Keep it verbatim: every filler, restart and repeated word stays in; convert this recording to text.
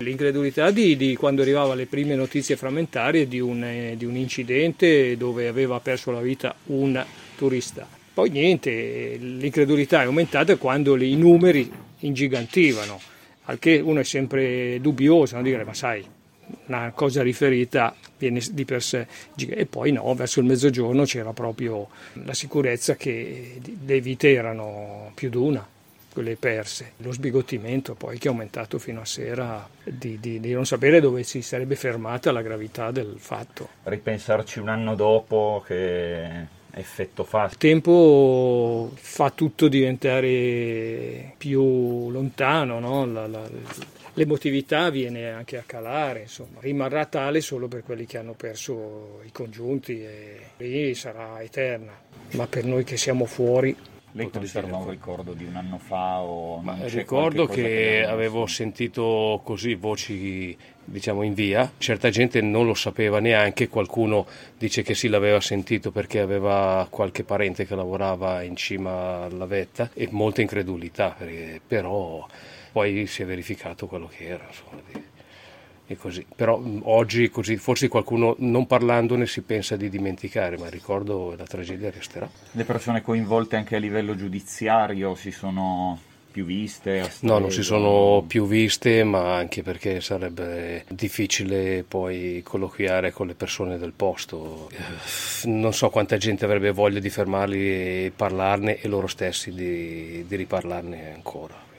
L'incredulità di, di quando arrivava le prime notizie frammentarie di un, eh, di un incidente dove aveva perso la vita un turista. Poi niente, l'incredulità è aumentata quando i numeri ingigantivano, al che uno è sempre dubbioso, non dire ma sai, una cosa riferita viene di per sé, e poi no, verso il mezzogiorno c'era proprio la sicurezza che le vite erano più di una, quelle perse, lo sbigottimento poi che è aumentato fino a sera di, di, di non sapere dove si sarebbe fermata la gravità del fatto. Ripensarci un anno dopo, che effetto fa? Il tempo fa tutto diventare più lontano, no? la, la, l'emotività viene anche a calare, insomma, rimarrà tale solo per quelli che hanno perso i congiunti e lì sarà eterna, ma per noi che siamo fuori. Lei conserva un ricordo di un anno fa o non c'è ricordo che, che avevo sentito così voci, diciamo, in via, certa gente non lo sapeva neanche, qualcuno dice che sì l'aveva sentito perché aveva qualche parente che lavorava in cima alla vetta, e molta incredulità, però poi si è verificato quello che era, insomma, e così. Però oggi così forse qualcuno, non parlandone, si pensa di dimenticare, ma il ricordo e la tragedia resterà. Le persone coinvolte anche a livello giudiziario si sono più viste? No, non si sono più viste, ma anche perché sarebbe difficile poi colloquiare con le persone del posto. Non so quanta gente avrebbe voglia di fermarli e parlarne, e loro stessi di, di riparlarne ancora.